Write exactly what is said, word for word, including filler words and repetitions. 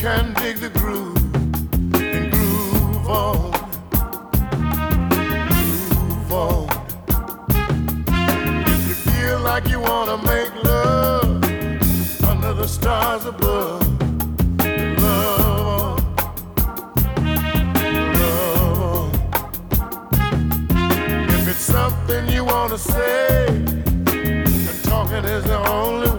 can dig the groove and groove on, groove on. If you feel like you wanna make love under the stars above, love on, love on. If it's something you wanna say, and talking is the only